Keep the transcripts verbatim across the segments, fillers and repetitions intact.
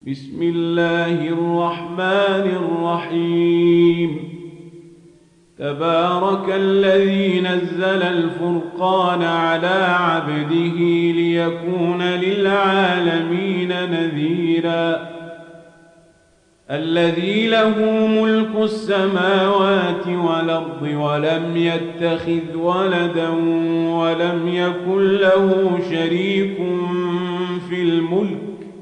بسم الله الرحمن الرحيم. تبارك الذي نزل الفرقان على عبده ليكون للعالمين نذيرا. الذي له ملك السماوات والأرض ولم يتخذ ولدا ولم يكن له شريك في الملك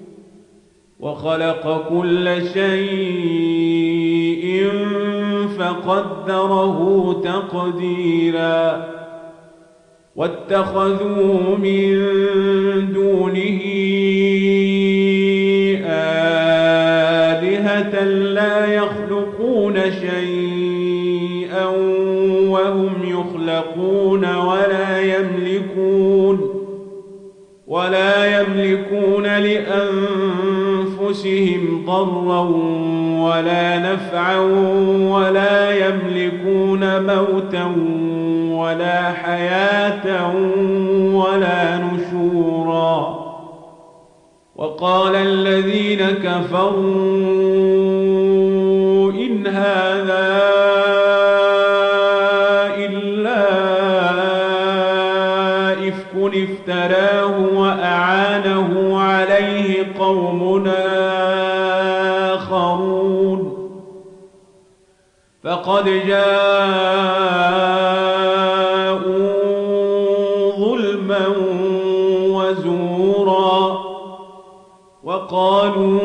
وخلق كل شيء فقدره تقديرا. واتخذوا من دونه آلهة لا يخلقون شيئا وهم يخلقون ولا يملكون ولا يملكون لأنفسهم ضرا ولا نفعا ولا يملكون موتا ولا حياة ولا نشورا. وقال الذين كفروا إن هذا إلا إفك افتراه وأعانه عليه قوم آخرون فقد جاءوا ظلما وزورا. وقالوا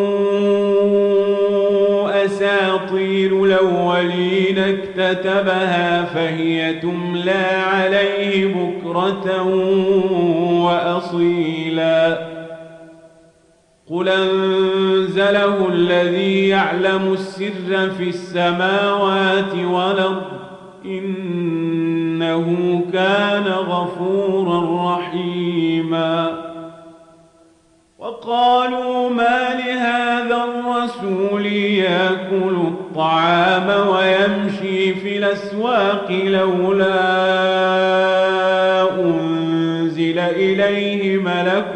أساطير الأولين اكتتبها فهي تملى عليه بكرة وأصيلا. قل أنزله الذي يعلم السر في السماوات والأرض إنه كان غفورا رحيما. وقالوا ما لهذا الرسول يأكل الطعام ويمشي في الأسواق لولا أنزل إليه ملك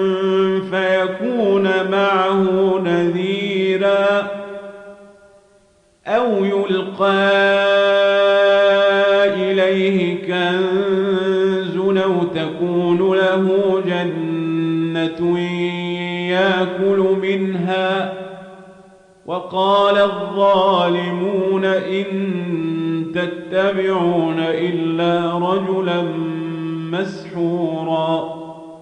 فيكون معه نذيرا أو يلقى إليه كنز أو تكون له جنة يأكل منها. وقال الظالمون إن تتبعون إلا رجلا مسحورا.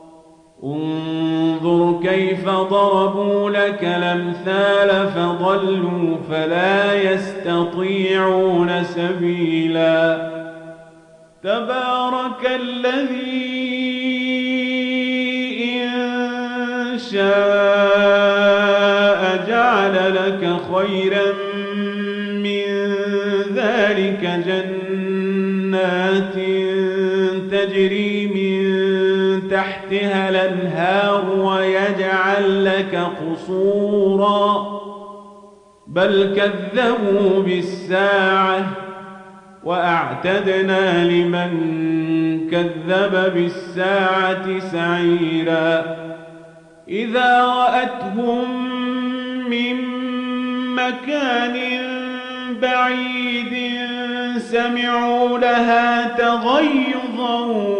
انظر كيف ضربوا لك الأمثال فضلوا فلا يستطيعون سبيلا. تبارك الذي إن شاء جعل لك خيرا من ذلك جنات تجري من تحتها الأنهار ويجعل لك قصورا بل كذبوا بالساعة وأعتدنا لمن كذب بالساعة سعيرا. إذا رأتهم من مكان بعيد سمعوا لها تغيظا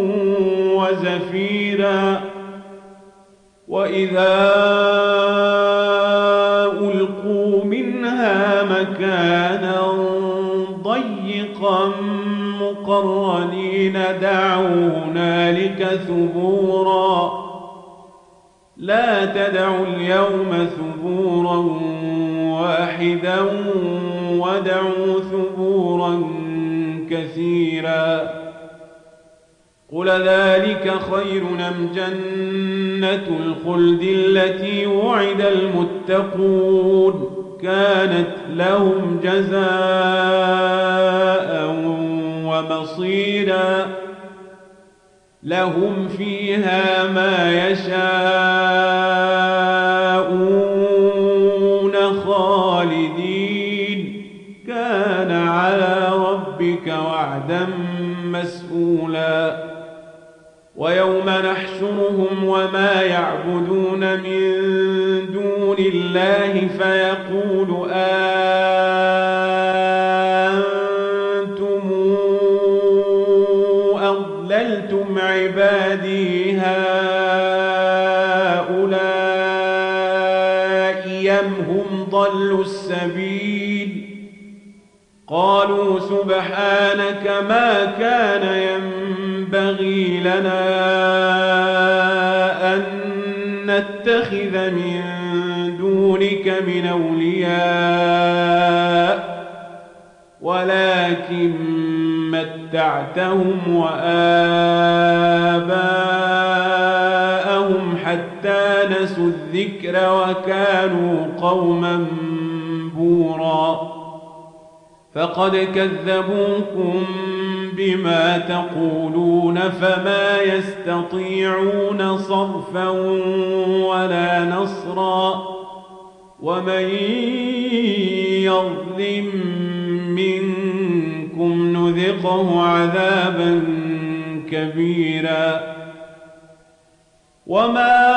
وزفيرا. وإذا ألقوا منها مكانا ضيقا مقرنين دعوا هنالك ثبورا. لا تدعوا اليوم ثبورا واحدا ودعوا ثبورا كثيرا. قل ذلك خير أم جنة الخلد التي وعد المتقون كانت لهم جزاء ومصيرا. لهم فيها ما يشاءون خالدين كان على ربك وعدا مسئولا. ويوم نحشرهم وما يعبدون من دون الله الله فيقول أنتم أضللتم عبادي هؤلاء أم هم ضلوا السبيل قالوا سبحانك ما كان ينبغي لنا أن نتخذ من دونك من أولياء ولكن متعتهم وآباءهم حتى نسوا الذكر وكانوا قوما بورا فقد كذبوكم بما تقولون فما يستطيعون صرفا ولا نصرا ومن يظلم منكم نذقه عذابا كبيرا وما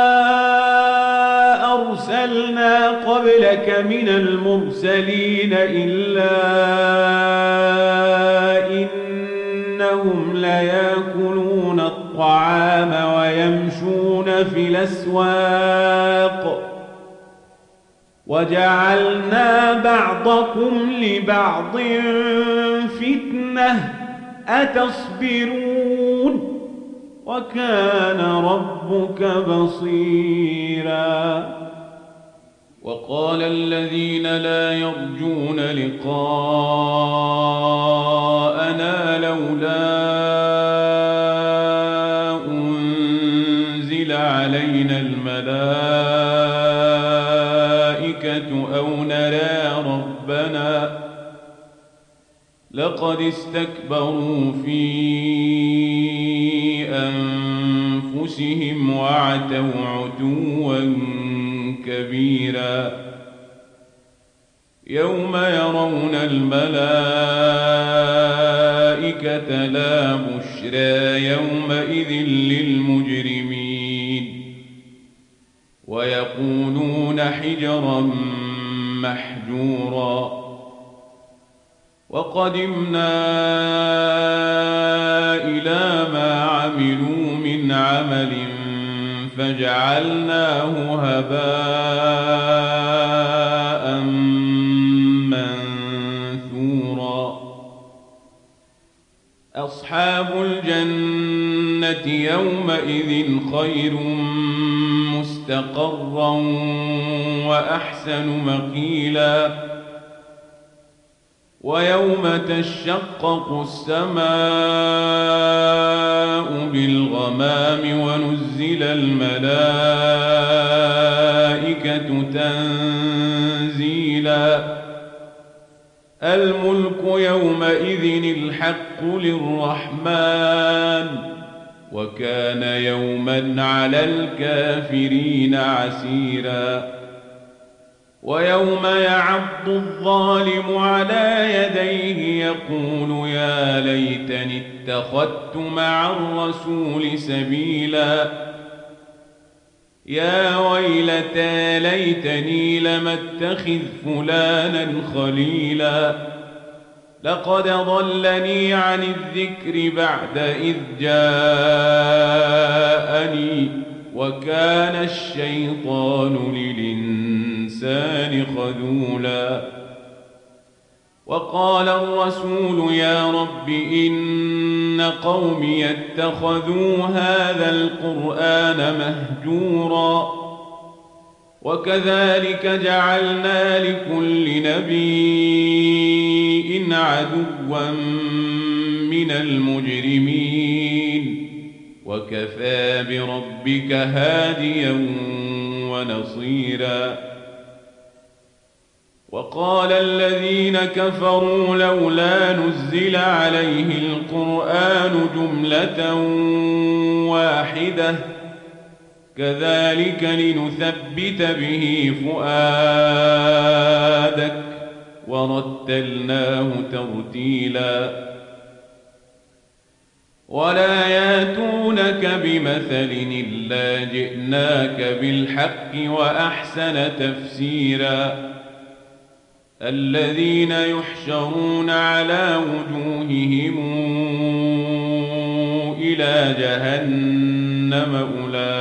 أرسلنا قبلك من المرسلين إلا إنهم ليأكلون الطعام ويمشون في الأسواق وجعلنا بعضكم لبعض فتنة أتصبرون وكان ربك بصيرا وقال الذين لا يرجون لقاءنا لولا أنزل علينا الملائكة أو نرى ربنا لقد استكبروا في أنفسهم وعتوا عتوا كبيرا يوم يرون الملائكة لا بشرى يومئذ للمجرمين ويقولون حجرا محجورا وقدمنا إلى ما عملوا من عمل فجعلناه هباء منثورا أصحاب الجنة يومئذ خير مستقرا وأحسن مقيلا ويوم تشقق السماء بالغمام ونزل الملائكة تنزيلا الملك يومئذ الحق للرحمن وكان يوما على الكافرين عسيرا ويوم يعض الظالم على يديه يقول يا ليتني اتخذت مع الرسول سبيلا يا ويلتى ليتني لم اتخذ فلانا خليلا لقد ضلني عن الذكر بعد إذ جاءني وكان الشيطان للإنسان خذولا وقال الرسول يا رب إن قومي اتخذوا هذا القرآن مهجورا وكذلك جعلنا لكل نبي عدوا من المجرمين وكفى بربك هاديا ونصيرا وقال الذين كفروا لولا نزل عليه القرآن جملة واحدة كذلك لنثبت به فؤادك ورتلناه ترتيلا ولا ياتونك بمثل إلا جئناك بالحق وأحسن تفسيرا الذين يحشرون على وجوههم إلى جهنم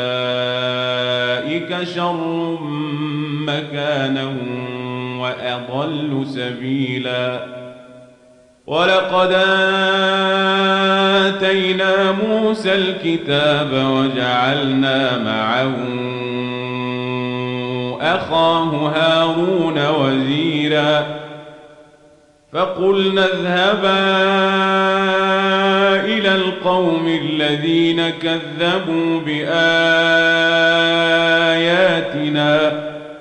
أولئك شر مكانا وأضل سبيلا ولقد آتينا موسى الكتاب وجعلنا معه أخاه هارون وزيرا فقلنا اذهبا إلى القوم الذين كذبوا بآياتنا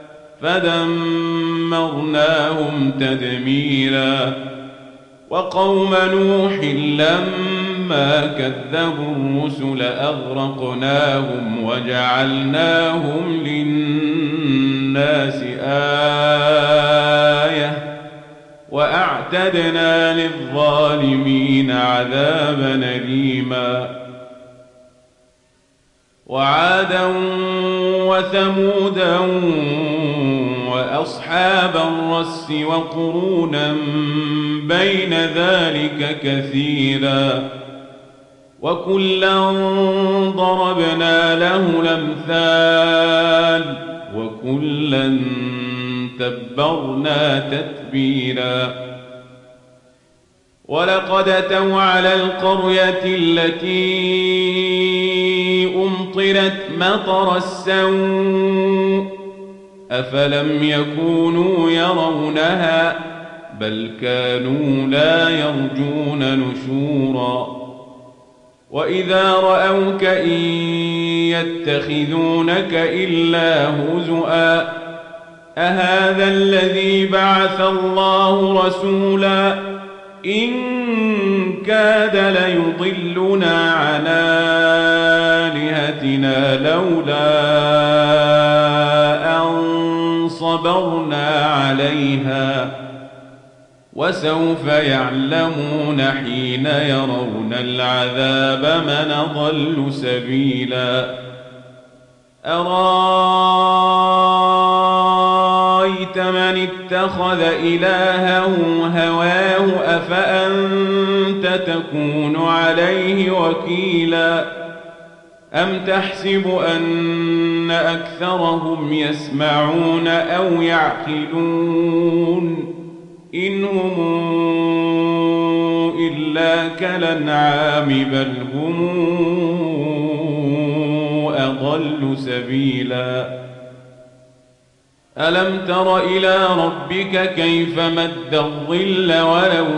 فدمرناهم تدميرا وقوم نوح لما كذبوا الرسل أغرقناهم وجعلناهم للناس آية وأعتدنا للظالمين عذابا أليما وعادا وثمودا وأصحاب الرس وقرونا بين ذلك كثيرا وكلا ضربنا له الأمثال وكلا تبرنا تتبيرا ولقد أتوا على القرية التي أمطرت مطر السوء أفلم يكونوا يرونها بل كانوا لا يرجون نشورا وإذا رأوك إن يتخذونك إلا هزؤا أهذا الذي بعث الله رسولا إن كاد ليضلنا عن آلهتنا لولا أن صبرنا عليها وسوف يعلمون حين يرون العذاب من أضل سبيلا أرأيت من اتخذ إلهه هواه أفأنت تكون عليه وكيلا أم تحسب أن أكثرهم يسمعون أو يعقلون إن هم إلا كالأنعام بل هم أضل سبيلا ألم تر إلى ربك كيف مد الظل ولو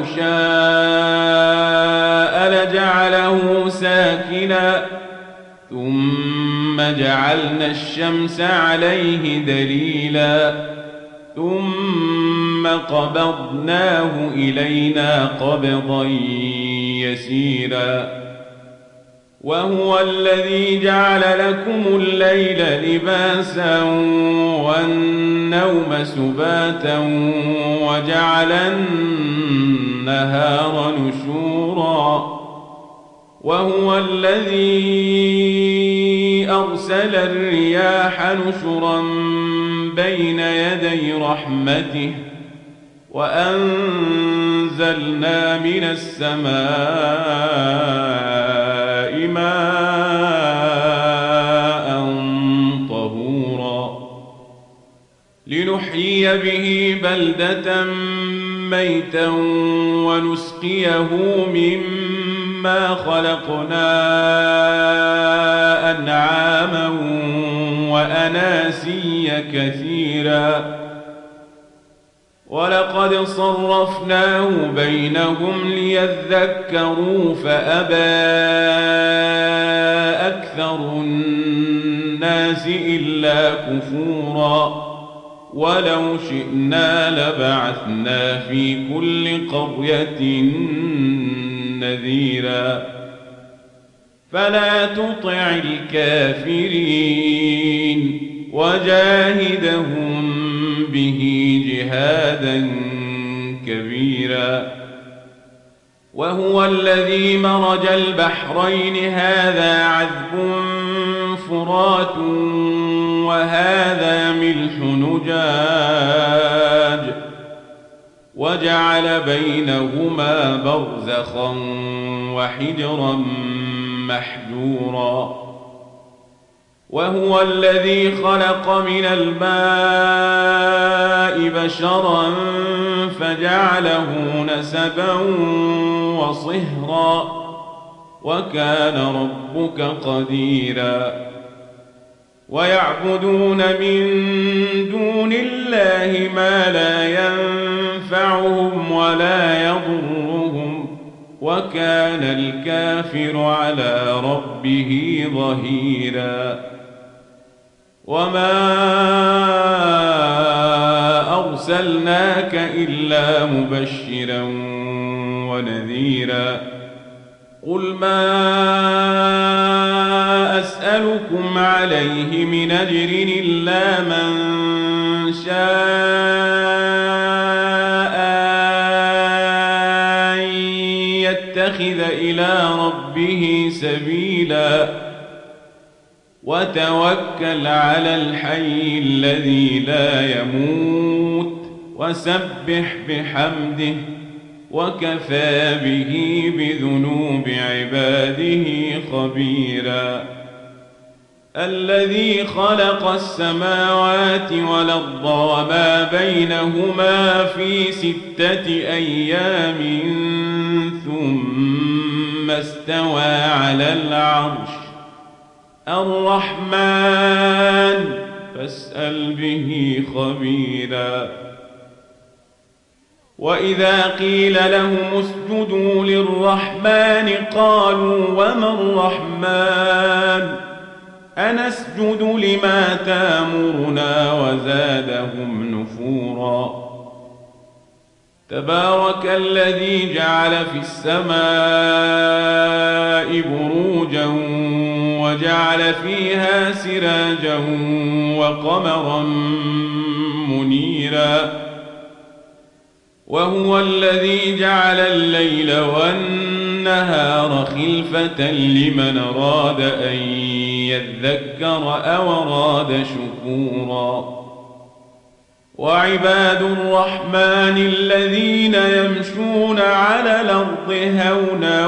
شاء لجعله ساكنا ثم جعلنا الشمس عليه دليلا ثم قبضناه إلينا قبضا يسيرا وهو الذي جعل لكم الليل لباسا والنوم سباتا وجعل النهار نشورا وهو الذي أرسل الرياح نشرا بين يدي رحمته وأنزلنا من السماء ماء طهورا لنحيي به بلدة ميتا ونسقيه مما خلقنا أنعاما وأناسيا كثيرا ولقد صرفناه بينهم ليذكروا فأبى أكثر الناس إلا كفورا ولو شئنا لبعثنا في كل قرية نذيرا فلا تطع الكافرين وجاهدهم به جهادا كبيرا وهو الذي مرج البحرين هذا عذب فرات وهذا ملح نجاج وجعل بينهما برزخا وحجرا محجورا وهو الذي خلق من الماء بشرا فجعله نسبا وصهرا وكان ربك قديرا ويعبدون من دون الله ما لا ينفعهم ولا يضرهم وكان الكافر على ربه ظهيرا وما أرسلناك إلا مبشرا ونذيرا قل ما أسألكم عليه من أجر إلا من شاء أن يتخذ إلى ربه سبيلا وتوكل على الحي الذي لا يموت وسبح بحمده وكفى به بذنوب عباده خبيرا الذي خلق السماوات والأرض وما بينهما في ستة أيام ثم استوى على العرش الرحمن فاسأل به خبيرا وإذا قيل لهم اسجدوا للرحمن قالوا وما الرحمن أنسجد لما تامرنا وزادهم نفورا تبارك الذي جعل في السماء بروجا وجعل فيها سراجا وقمرا منيرا وهو الذي جعل الليل والنهار خلفة لمن أراد أن يذكر أو أراد شكورا وعباد الرحمن الذين يمشون على الأرض هونا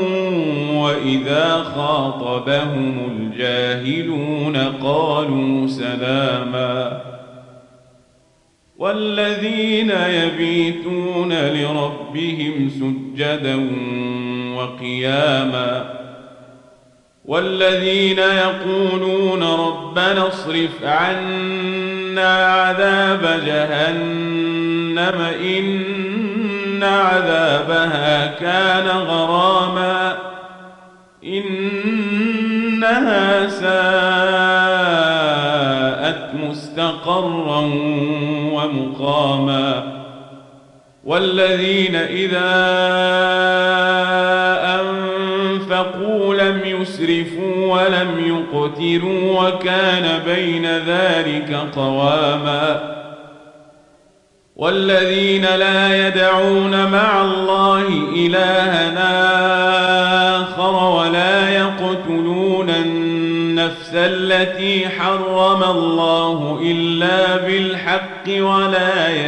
وإذا خاطبهم الجاهلون قالوا سلاما والذين يبيتون لربهم سجدا وقياما والذين يقولون ربنا اصرف عنا عذاب جهنم إن عذابها كان غراما إنها ساءت مستقرا ومقاما والذين إذا أنفقوا لم يسرفوا ولم يقتروا وكان بين ذلك قواما والذين لا يدعون مع الله إلها آخر ولا يقتلون النفس التي حرم الله إلا بالحق ولا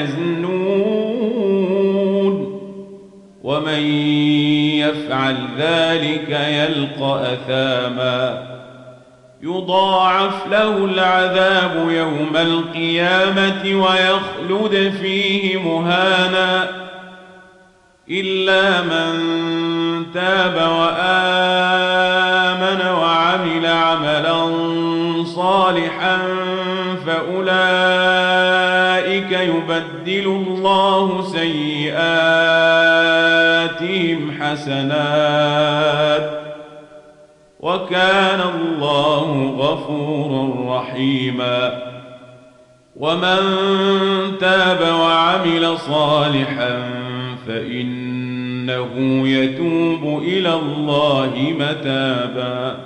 يزنون ومن يفعل ذلك يلقى أثاما يضاعف له العذاب يوم القيامة ويخلد فيه مهانا إلا من تاب وآمن وعمل عملا صالحا فأولئك يبدل الله سيئاتهم حسنات وكان الله غفورا رحيما ومن تاب وعمل صالحا فإنه يتوب إلى الله متابا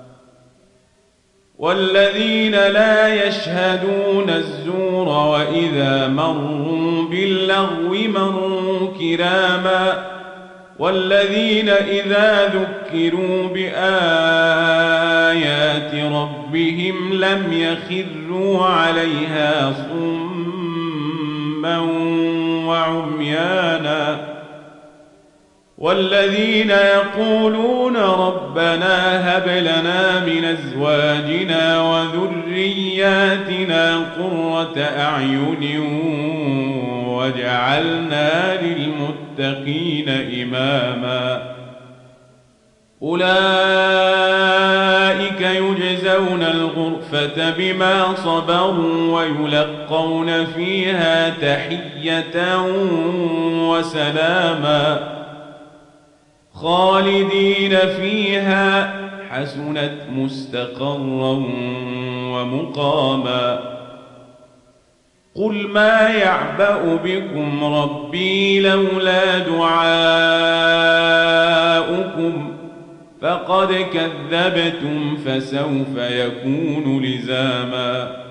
والذين لا يشهدون الزور وإذا مروا باللغو مروا كراما والذين إذا ذكروا بآيات ربهم لم يخروا عليها صما وعميانا والذين يقولون ربنا هب لنا من أزواجنا وذرياتنا قرة أعين واجعلنا للمتقين إماما أولئك يجزون الغرفة بما صبروا ويلقون فيها تحية وسلاما خالدين فيها حسنت مستقرا ومقاما قل ما يعبأ بكم ربي لولا دعاؤكم فقد كذبتم فسوف يكون لزاما